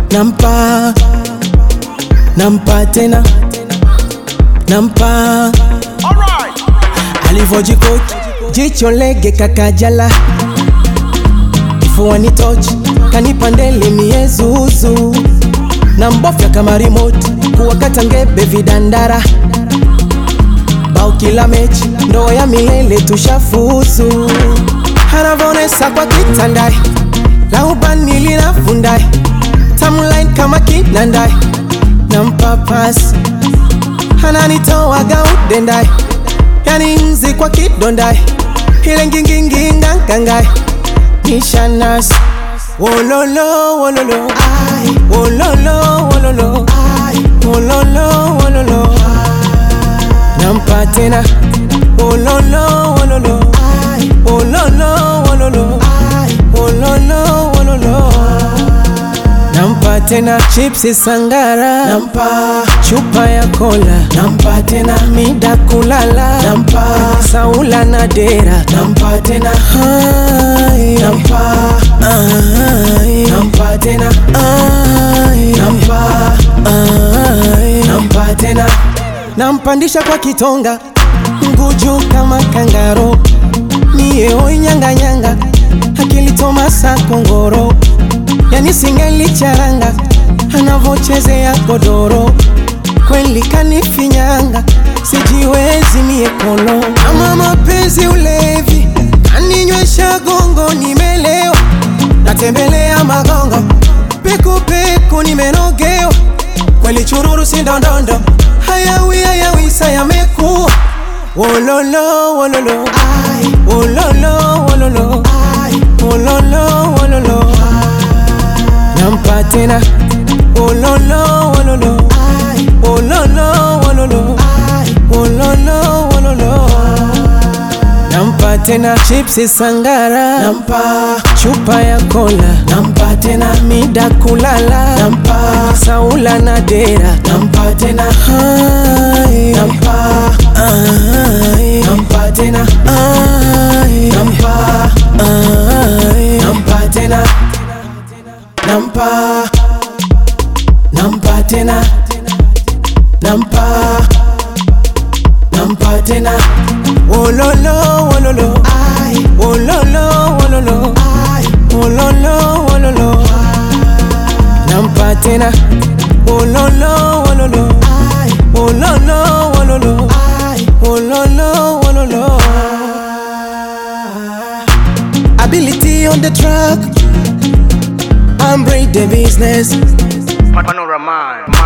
nampa tena, nampa. Alivojikoki jicho lege kakajala, kifuani touch kanipandele miezuzu, nambofya kama remote kuwakata ngebe vidandara, bao kila mechi ndo ya milele tushafuzu. Hanavonesa kwa kitandai, la ubani linafundai, timeline kama kinandai, nampa pass. Hananitoa gaudendai, yani nzi kwa kidondai, hile ngingingi ngangangai, nishanas. Wololo, wololo, ay. Wololo, wololo, ay. Wololo, wololo, nampa tena. Wololo, wololo, ay. Wololo, wololo, ay. Wololo, wololo, nampa tena. Chipsi sangara, nampa. Chupa ya cola, nampa tena. Mida kulala, nampa. Saula na dera, nampa tena. Hai, nampa. Ai, nampa tena. Ai, nampa. Ai, nampa tena. Nampandisha kwa kitonga, nguju kama kangaro, mie hoi nyanga nyanga, akili Tomasa Kongoro, yani singeli charanga, anavocheze ya godoro, kweli kanifinyanga, sijiwezi mie kolo. Ama mapenzi ulevi, kaninywesha gongo nimelewa, natembelea magongo, peku peku nimenogewa, kweli chururu sindondondo, hayawi sayamekuwa. Wololo, wololo, ay. Wololo, wololo, ay. Wololo, wololo, nampa tena. Wololo, wololo, ay. Wololo, wololo, ay. Wololo, wololo, nampa tena. Chipsi sangara, nampa. Chupa ya cola, nampa tena. Mida kulala, nampa. Saula na dera, nampa tena. Hai, nampa. Ai, nampa tena. Ai, nampa. Ai, nampa tena. Nampa. Nampa tena. Nampa. Nampa tena. Wololo, wololo, ay. Wololo, wololo, ay. Wololo, wololo, nampa tena. Wololo, wololo, ay. Wololo, wololo, ay. Wololo, wololo. Ability on the track, I'm break the business. Panorama.